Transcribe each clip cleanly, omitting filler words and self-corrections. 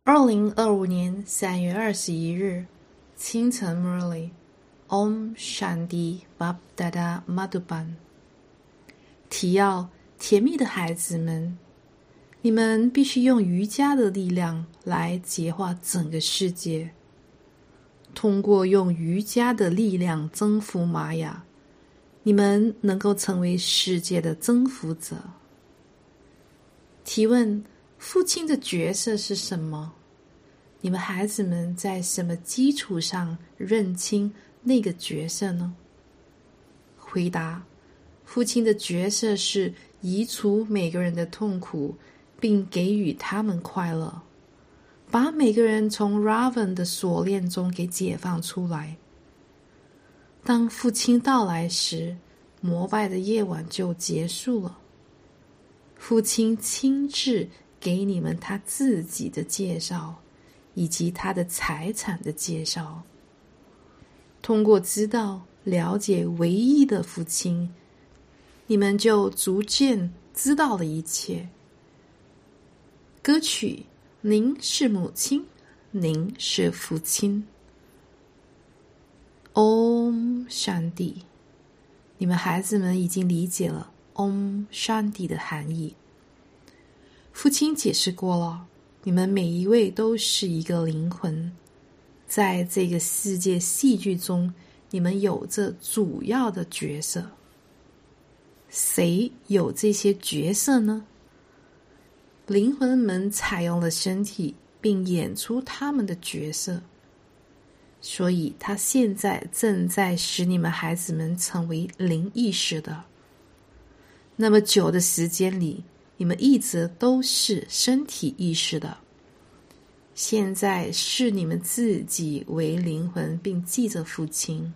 2025年3月21日清晨 Murli Om Shanti Bapdada Madhuban。 提要：甜蜜的孩子们，你们必须用瑜伽的力量来洁化整个世界。通过用瑜伽的力量征服玛雅，你们能够成为世界的征服者。提问：父亲的角色是什么？你们孩子们在什么基础上认清那个角色呢？回答：父亲的角色是移除每个人的痛苦，并给予他们快乐，把每个人从 Ravan 的锁链中给解放出来。当父亲到来时，膜拜的夜晚就结束了。父亲亲自给你们他自己的介绍，以及他的财产的介绍。通过知道、了解唯一的父亲，你们就逐渐知道了一切。歌曲：您是母亲，您是父亲。Om Shanti。 你们孩子们已经理解了 Om Shanti 的含义。父亲解释过了，你们每一位都是一个灵魂，在这个世界戏剧中，你们有着主要的角色。谁有这些角色呢？灵魂们采用了身体，并演出他们的角色，所以他现在正在使你们孩子们成为灵意识的。那么久的时间里，你们一直都是身体意识的。现在视你们自己为灵魂，并记着父亲。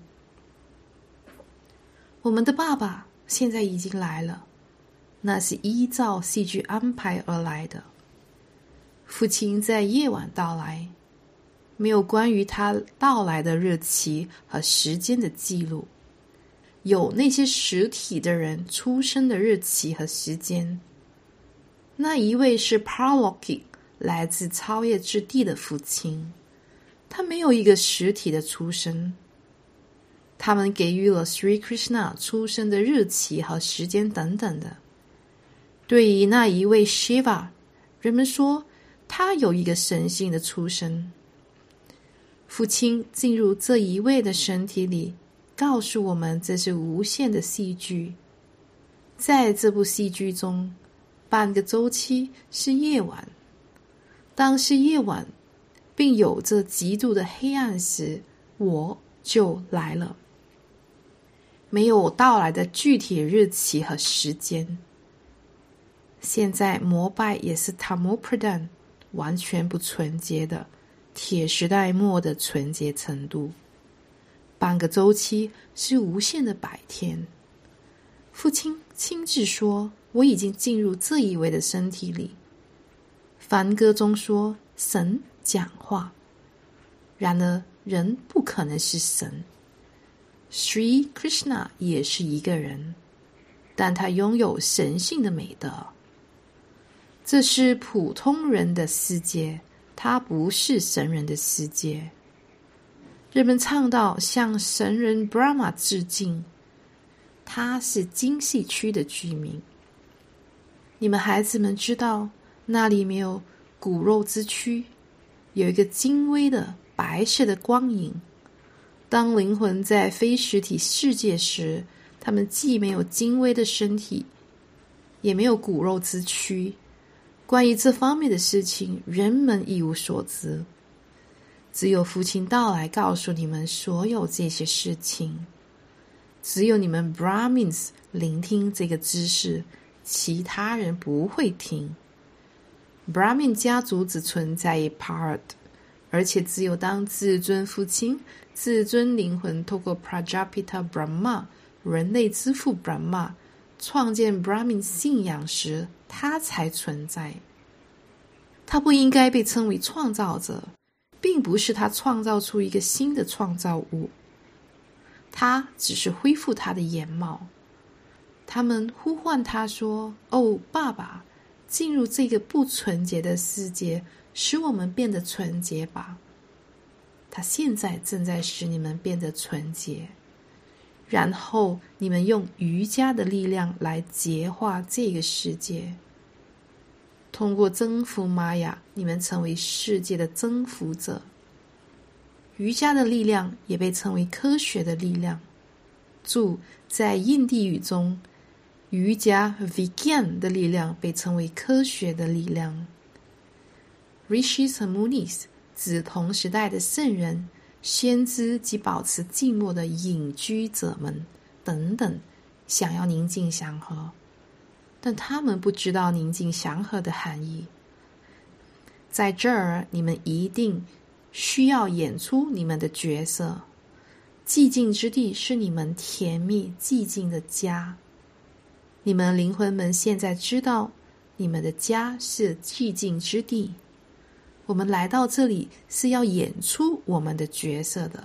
我们的爸爸现在已经来了，那是依照戏剧安排而来的。父亲在夜晚到来，没有关于他到来的日期和时间的记录，有那些实体的人出生的日期和时间。那一位是 Parloki， 来自超越之地的父亲，他没有一个实体的出生。他们给予了 Sri Krishna 出生的日期和时间等等的。对于那一位 Shiva， 人们说他有一个神性的出生。父亲进入这一位的身体里，告诉我们这是无限的戏剧。在这部戏剧中，半个周期是夜晚。当是夜晚，并有着极度的黑暗时，我就来了。没有到来的具体日期和时间。现在膜拜也是 Tamopradhan 完全不纯洁的铁时代末的纯洁程度。半个周期是无限的白天。父亲亲自说，我已经进入这一位的身体里。梵歌中说，神讲话，然而人不可能是神。Sri Krishna 也是一个人，但他拥有神性的美德。这是普通人的世界，它不是神人的世界。人们倡导向神人 Brahma 致敬，他是精细区的居民。你们孩子们知道，那里没有骨肉之躯，有一个精微的白色的光影。当灵魂在非实体世界时，他们既没有精微的身体，也没有骨肉之躯。关于这方面的事情，人们一无所知。只有父亲到来告诉你们所有这些事情。只有你们 Brahmins 聆听这个知识，其他人不会听。Brahmin 家族只存在于 Bharat， 而且只有当至尊父亲、至尊灵魂透过 Prajapita Brahma 人类之父 Brahma 创建 Brahmin 信仰时，他才存在。他不应该被称为创造者，并不是他创造出一个新的创造物，他只是恢复他的颜貌。他们呼唤他说，哦，爸爸， 进入这个不纯洁的世界，使我们变得纯洁吧。他现在正在使你们变得纯洁，然后你们用瑜伽的力量来洁化这个世界。通过征服玛雅，你们成为世界的征服者。瑜伽的力量也被称为科学的力量。注：在印地语中，瑜伽 Vigyan 的力量被称为科学的力量。Rishis 和 Munis 指同时代的圣人、先知及保持静默的隐居者们等等，想要宁静祥和，但他们不知道宁静祥和的含义。在这儿，你们一定需要演出你们的角色。寂静之地是你们甜蜜寂静的家。你们灵魂们现在知道，你们的家是寂静之地。我们来到这里是要演出我们的角色的。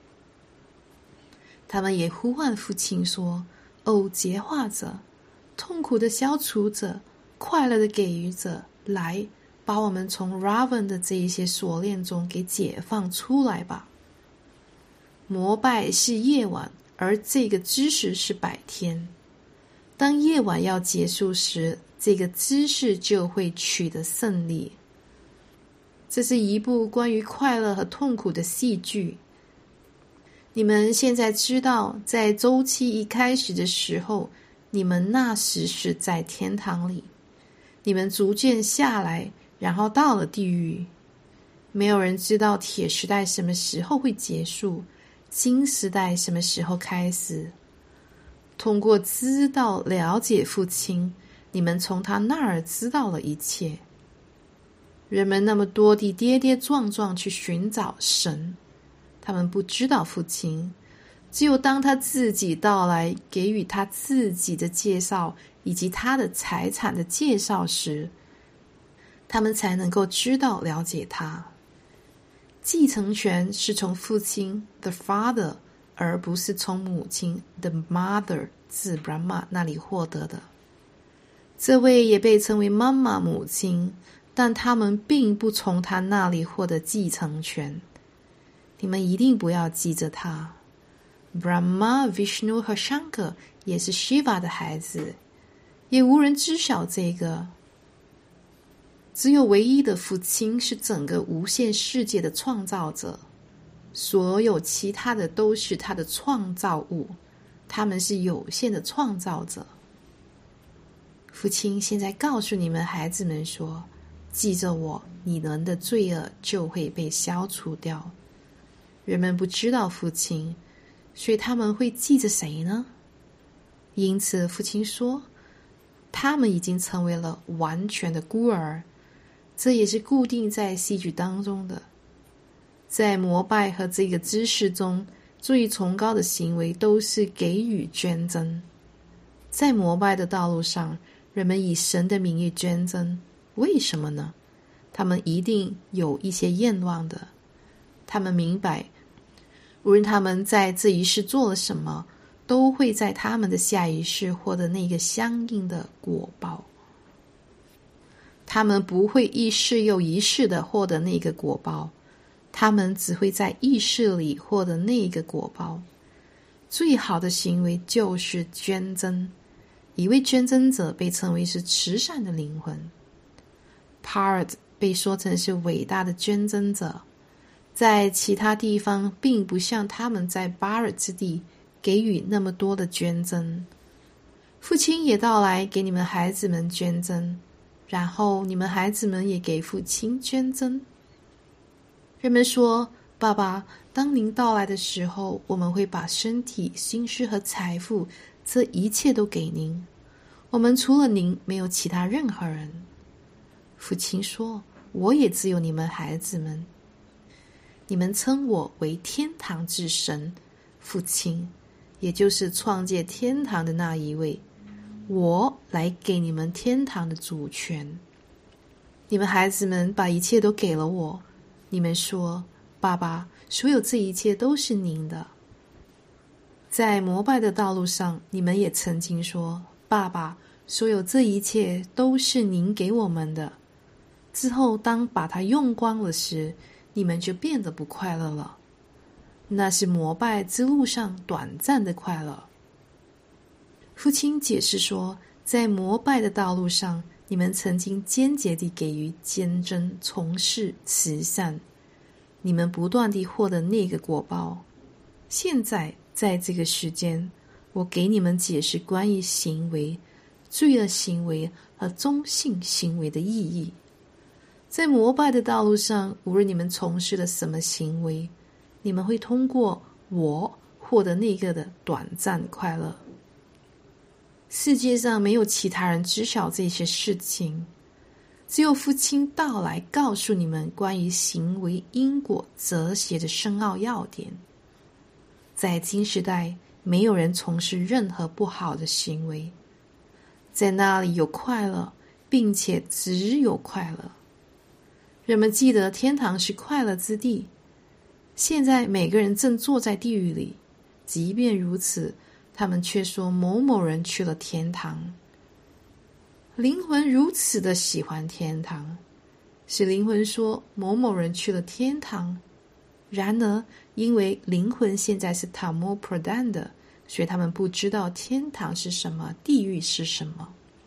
他们也呼唤父亲说：哦，洁化者，痛苦的消除者，快乐的给予者，来，把我们从 Ravan 的这一些锁链中给解放出来吧。膜拜是夜晚，而这个知识是白天。当夜晚要结束时，这个知识就会取得胜利。这是一部关于快乐和痛苦的戏剧。你们现在知道，在周期一开始的时候，你们那时是在天堂里，你们逐渐下来，然后到了地狱。没有人知道铁时代什么时候会结束，新时代什么时候开始。通过知道了解父亲，你们从他那儿知道了一切。人们那么多地跌跌撞撞去寻找神，他们不知道父亲。只有当他自己到来，给予他自己的介绍以及他的财产的介绍时，他们才能够知道了解他。继承权是从父亲 the father 而不是从母亲 the mother 自 Brahma 那里获得的。这位也被称为妈妈母亲，但他们并不从他那里获得继承权。你们一定不要记着他。Brahma、Vishnu 和 Shankar 也是 Shiva 的孩子，也无人知晓这个。只有唯一的父亲是整个无限世界的创造者，所有其他的都是他的创造物，他们是有限的创造者。父亲现在告诉你们孩子们说，记着我，你们的罪恶就会被消除掉。人们不知道父亲，所以他们会记着谁呢？因此父亲说，他们已经成为了完全的孤儿。这也是固定在戏剧当中的。在膜拜和这个知识中，最崇高的行为都是给予捐赠。在膜拜的道路上，人们以神的名义捐赠，为什么呢？他们一定有一些愿望的。他们明白，无论他们在这一世做了什么，都会在他们的下一世获得那个相应的果报。他们不会一世又一世的获得那个果报，他们只会在意识里获得那个果报。最好的行为就是捐赠。一位捐赠者被称为是慈善的灵魂。Bharat 被说成是伟大的捐赠者，在其他地方并不像他们在 Bharat 之地给予那么多的捐赠。父亲也到来给你们孩子们捐赠，然后你们孩子们也给父亲捐赠。人们说，爸爸，当您到来的时候，我们会把身体、心思和财富，这一切都给您。我们除了您，没有其他任何人。父亲说，我也只有你们孩子们。你们称我为天堂之神，父亲，也就是创建天堂的那一位。我来给你们天堂的主权。你们孩子们把一切都给了我。你们说，爸爸，所有这一切都是您的。在膜拜的道路上，你们也曾经说，爸爸， 所有这一切都是您给我们的。之后当把它用光了时，你们就变得不快乐了。那是膜拜之路上短暂的快乐。父亲解释说，在膜拜的道路上，你们曾经坚决地给予坚贞，从事慈善，你们不断地获得那个果报。现在在这个时间，我给你们解释关于行为、罪恶行为和中性行为的意义。在膜拜的道路上，无论你们从事了什么行为，你们会通过我获得那个的短暂快乐。世界上没有其他人知晓这些事情，只有父亲到来告诉你们关于行为因果哲学的深奥要点。在今时代，没有人从事任何不好的行为，在那里有快乐，并且只有快乐。人们记得天堂是快乐之地，现在每个人正坐在地狱里，即便如此，他们却说某某人去了天堂。灵魂如此的喜欢天堂，使灵魂说某某人去了天堂。然而因为灵魂现在是塔摩普丹的，所以他们不知道天堂是什么，地狱是什么。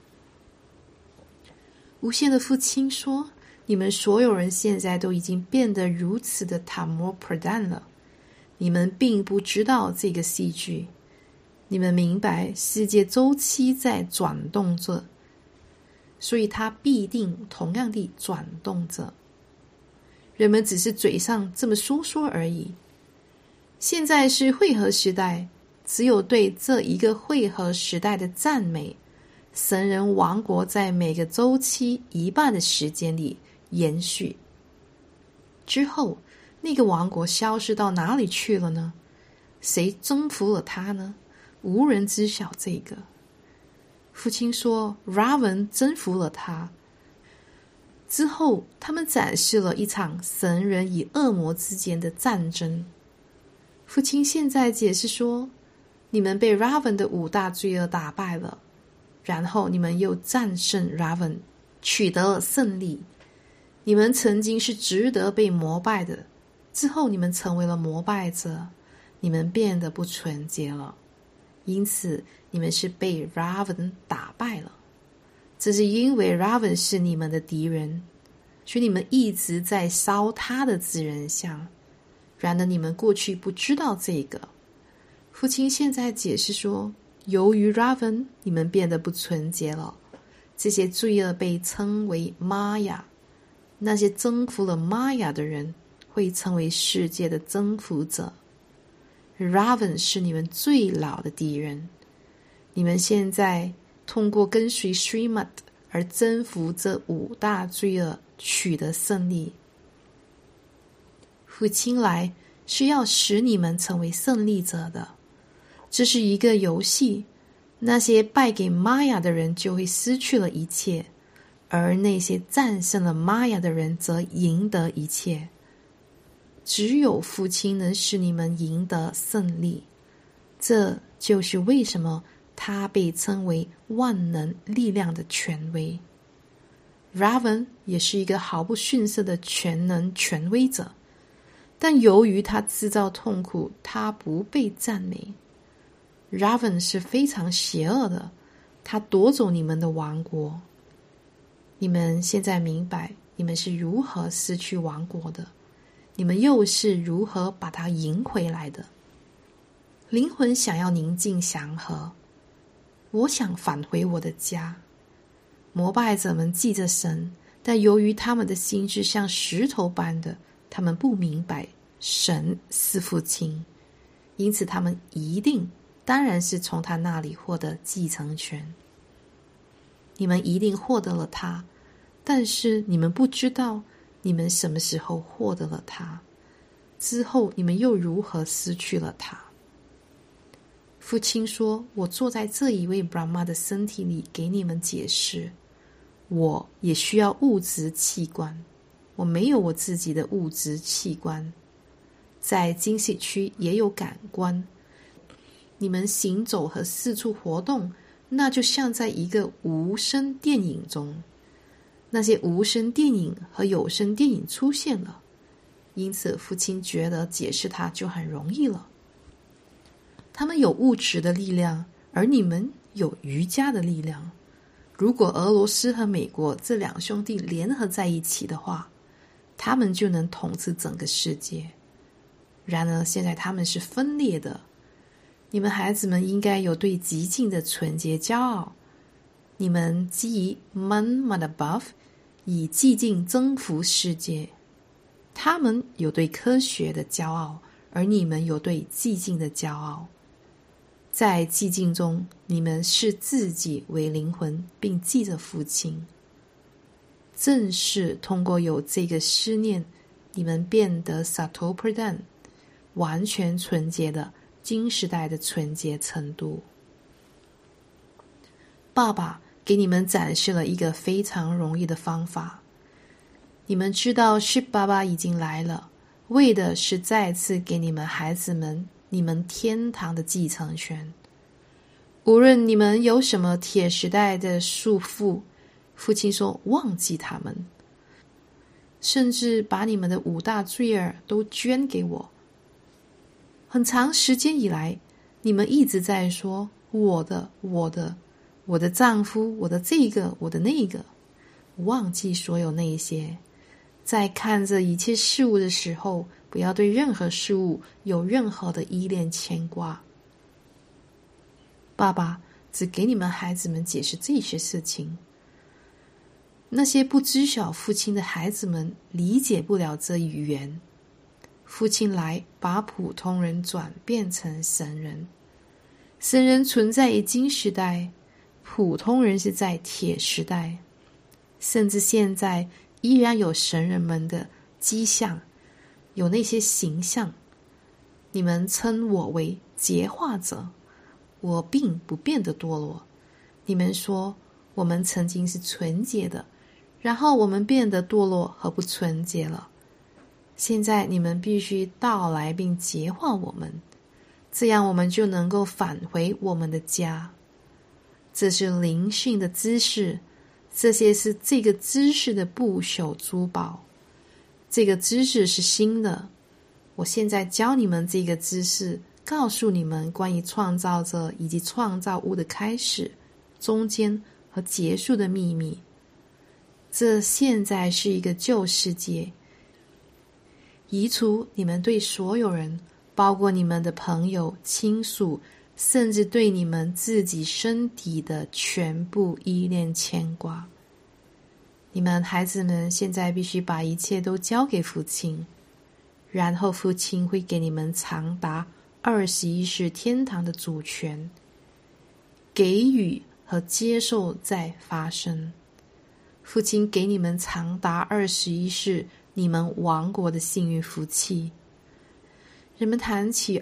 无限的父亲说，你们所有人现在都已经变得如此的塔摩普丹了，你们并不知道这个戏剧。你们明白世界周期在转动着，所以它必定同样地转动着。人们只是嘴上这么说说而已。现在是汇合时代，只有对这一个汇合时代的赞美，神人王国在每个周期一半的时间里延续。之后，那个王国消失到哪里去了呢？谁征服了它呢？无人知晓这个。父亲说 Ravan 征服了他。之后他们展示了一场神人与恶魔之间的战争。父亲现在解释说，你们被 Ravan 的5大罪恶打败了，然后你们又战胜 Ravan， 取得了胜利。你们曾经是值得被膜拜的，之后你们成为了膜拜者，你们变得不纯洁了，因此你们是被 Ravan 打败了。这是因为 Ravan 是你们的敌人，所以你们一直在烧他的自然像。然而你们过去不知道这个。父亲现在解释说，由于 Ravan 你们变得不纯洁了，这些罪恶被称为玛雅。那些征服了玛雅的人会成为世界的征服者。Ravan 是你们最老的敌人，你们现在通过跟随 Srimad 而征服这5大罪恶，取得胜利。父亲来是要使你们成为胜利者的，这是一个游戏。那些败给玛雅的人就会失去了一切，而那些战胜了玛雅的人则赢得一切。只有父亲能使你们赢得胜利，这就是为什么他被称为万能力量的权威。Ravan 也是一个毫不逊色的全能权威者，但由于他制造痛苦，他不被赞美。Ravan 是非常邪恶的，他夺走你们的王国。你们现在明白你们是如何失去王国的，你们又是如何把它赢回来的。灵魂想要宁静祥和，我想返回我的家。膜拜者们记着神，但由于他们的心智像石头般的，他们不明白神是父亲，因此他们当然是从他那里获得继承权。你们一定获得了他，但是你们不知道你们什么时候获得了他，之后你们又如何失去了他。父亲说，我坐在这一位 Brahma 的身体里给你们解释，我也需要物质器官，我没有我自己的物质器官。在精细区也有感官，你们行走和四处活动那就像在一个无声电影中，那些无声电影和有声电影出现了，因此父亲觉得解释它就很容易了。他们有物质的力量，而你们有瑜伽的力量。如果俄罗斯和美国这两兄弟联合在一起的话，他们就能统治整个世界。然而现在他们是分裂的。你们孩子们应该有对极尽的纯洁骄傲，你们基于 man above， 以寂静征服世界。他们有对科学的骄傲，而你们有对寂静的骄傲。在寂静中，你们视自己为灵魂，并记着父亲。正是通过有这个思念，你们变得 Sato-Pradhan， 完全纯洁的金时代的纯洁程度。爸爸给你们展示了一个非常容易的方法。你们知道是爸爸已经来了，为的是再次给你们孩子们你们天堂的继承权。无论你们有什么铁时代的束缚，父亲说忘记他们，甚至把你们的5大罪儿都捐给我。很长时间以来，你们一直在说我的丈夫，我的这个，我的那个，忘记所有那些。在看着一切事物的时候，不要对任何事物有任何的依恋牵挂。爸爸只给你们孩子们解释这些事情。那些不知晓父亲的孩子们理解不了这语言。父亲来把普通人转变成神人。神人存在于金时代，普通人是在铁时代。甚至现在依然有神人们的迹象，有那些形象。你们称我为洁化者，我并不变得堕落。你们说我们曾经是纯洁的，然后我们变得堕落和不纯洁了。现在你们必须到来并洁化我们，这样我们就能够返回我们的家。这是灵性的知识，这些是这个知识的不朽珠宝。这个知识是新的，我现在教你们这个知识，告诉你们关于创造者以及创造物的开始、中间和结束的秘密。这现在是一个旧世界，移除你们对所有人，包括你们的朋友、亲属，甚至对你们自己身体的全部依恋牵挂。你们孩子们现在必须把一切都交给父亲，然后父亲会给你们长达21世天堂的主权。给予和接受在发生。父亲给你们长达21世你们王国的幸运福气。人们谈起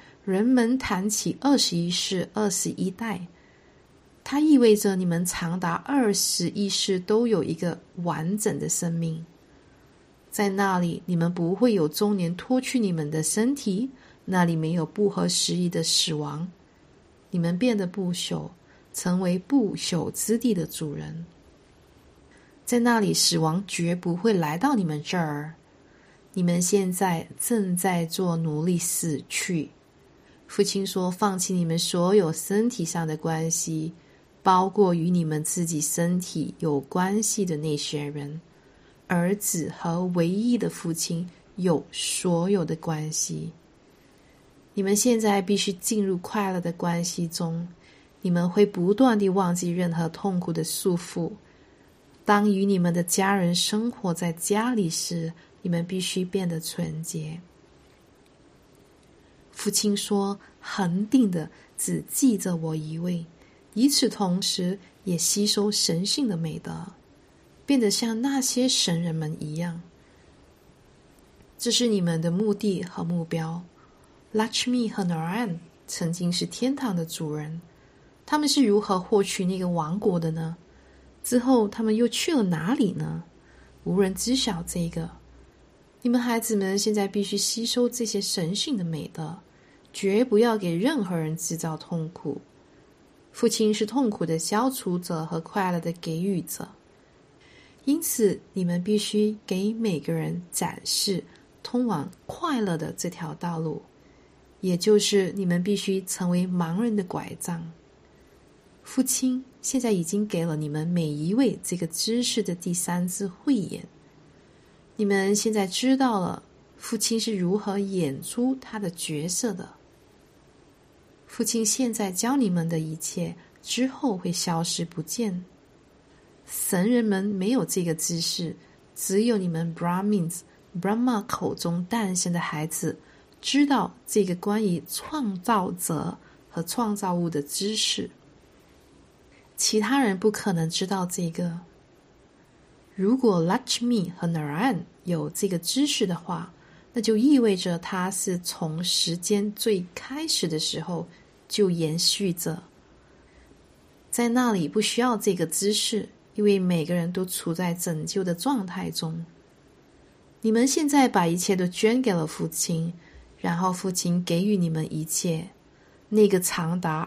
21世21代，它意味着你们长达21世都有一个完整的生命。在那里，你们不会有中年脱去你们的身体，那里没有不合时宜的死亡。你们变得不朽，成为不朽之地的主人。在那里，死亡绝不会来到你们这儿。你们现在正在做奴隶死去。父亲说，放弃你们所有身体上的关系，包括与你们自己身体有关系的那些人。儿子和唯一的父亲有所有的关系。你们现在必须进入快乐的关系中，你们会不断地忘记任何痛苦的束缚。当与你们的家人生活在家里时，你们必须变得纯洁。父亲说，恒定的只记着我一位，与此同时也吸收神性的美德，变得像那些神人们一样。这是你们的目的和目标。Lakshmi 和 Narayan 曾经是天堂的主人，他们是如何获取那个王国的呢？之后他们又去了哪里呢？无人知晓这个。你们孩子们现在必须吸收这些神性的美德，绝不要给任何人制造痛苦。 父亲是痛苦的消除者和快乐的给予者，因此你们必须给每个人展示通往快乐的这条道路，也就是你们必须成为盲人的拐杖。父亲现在已经给了你们每一位这个知识的第三只慧眼，你们现在知道了父亲是如何演出他的角色的。父亲现在教你们的一切之后会消失不见。神人们没有这个知识，只有你们 Brahma 口中诞生的孩子知道这个关于创造者和创造物的知识，其他人不可能知道这个。如果 Lakshmi 和 Narayan 有这个知识的话，那就意味着它是从时间最开始的时候就延续着。在那里不需要这个知识，因为每个人都处在拯救的状态中。你们现在把一切都捐给了父亲，然后父亲给予你们一切，那个长达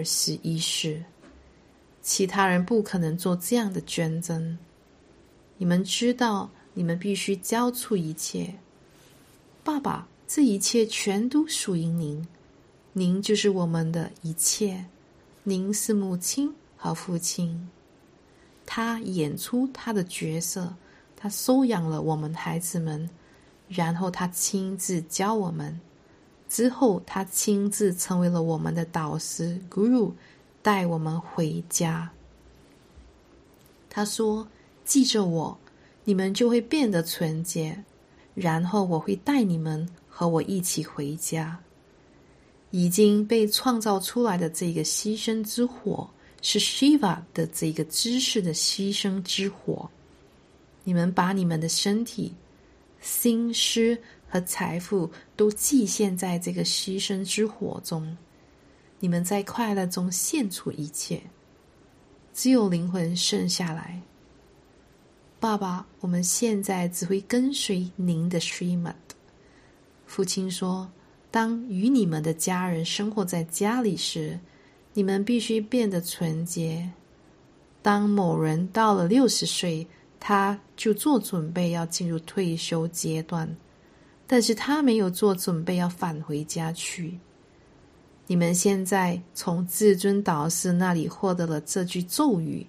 21世。其他人不可能做这样的捐赠。你们知道，你们必须交出一切。爸爸，这一切全都属于您，您就是我们的一切，您是母亲和父亲。他演出他的角色，他收养了我们孩子们，然后他亲自教我们，之后他亲自成为了我们的导师 Guru， 带我们回家。他说，记着我，你们就会变得纯洁，然后我会带你们和我一起回家。已经被创造出来的这个牺牲之火是 Shiva 的这个知识的牺牲之火。你们把你们的身体、心思和财富都祭献在这个牺牲之火中，你们在快乐中献出一切，只有灵魂剩下来。爸爸，我们现在只会跟随您的 Srimad。 父亲说，当与你们的家人生活在家里时，你们必须变得纯洁。当某人到了60岁，他就做准备要进入退休阶段，但是他没有做准备要返回家去。你们现在从至尊导师那里获得了这句咒语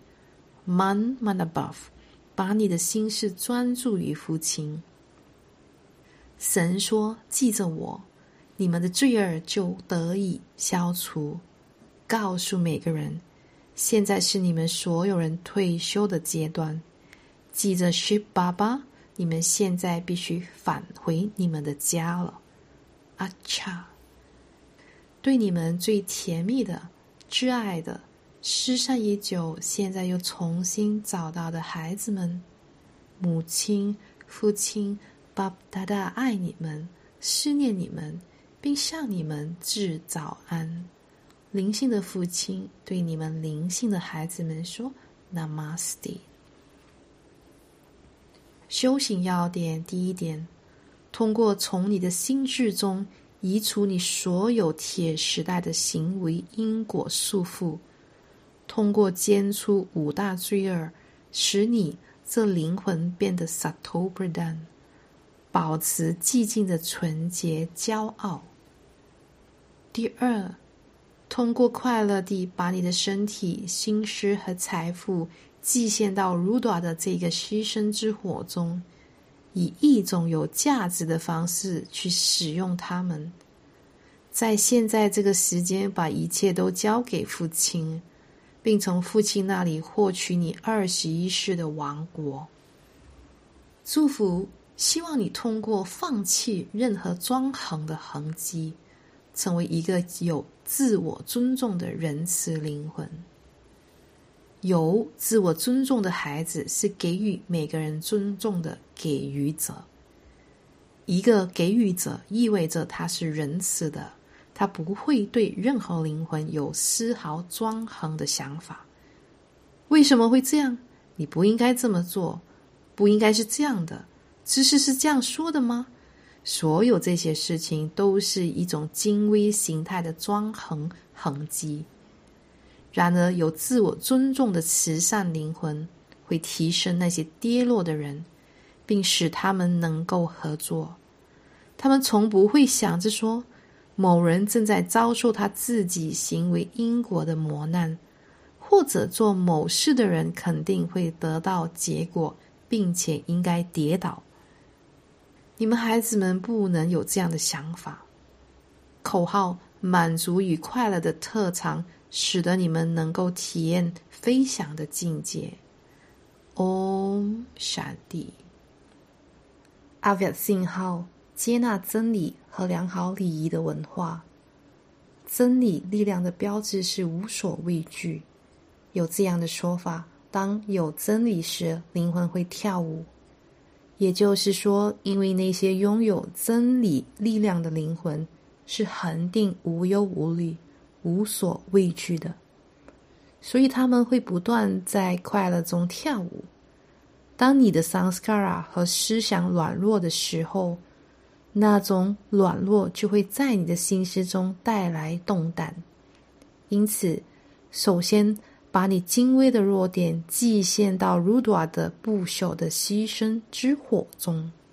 Man Manabhav， 把你的心事专注于父亲。神说，记着我，你们的罪恶就得以消除。告诉每个人，现在是你们所有人退休的阶段，记着 Shiv Baba， 你们现在必须返回你们的家了。阿恰，对你们最甜蜜的、挚爱的、失散已久，现在又重新找到的孩子们，母亲、父亲、爸爸、大大爱你们，思念你们，并向你们致早安。灵性的父亲对你们灵性的孩子们说 Namaste。 修行要点第一点，通过从你的心智中移除你所有铁时代的行为因果束缚，通过煎出5大罪恶，使你这灵魂变得 Sato Pradhan， 保持寂静的纯洁骄傲。第二，通过快乐地把你的身体、心思和财富祭献到Rudra的这个牺牲之火中，以一种有价值的方式去使用它们。在现在这个时间，把一切都交给父亲，并从父亲那里获取你21世的王国。祝福，希望你通过放弃任何专横的痕迹，成为一个有自我尊重的仁慈灵魂。有自我尊重的孩子是给予每个人尊重的给予者。一个给予者意味着他是仁慈的，他不会对任何灵魂有丝毫专横的想法。为什么会这样？你不应该这么做，不应该是这样的，知识是这样说的吗？所有这些事情都是一种精微形态的专横痕迹。 然而有自我尊重的慈善灵魂会提升那些跌落的人，并使他们能够合作。他们从不会想着说某人正在遭受他自己行为因果的磨难，或者做某事的人肯定会得到结果，并且应该跌倒。你们孩子们不能有这样的想法。口号满足与快乐的特长使得你们能够体验飞翔的境界。Om Shanti。 阿维亚信号接纳真理和良好礼仪的文化。真理力量的标志是无所畏惧。有这样的说法，当有真理时，灵魂会跳舞。也就是说，因为那些拥有真理力量的灵魂是恒定无忧无虑、无所畏惧的，所以他们会不断在快乐中跳舞。当你的 samskara 和思想软弱的时候，那种软弱就会在你的心思中带来动荡。因此，首先把你精微的弱点祭献到 Rudra 的不朽的牺牲之火中。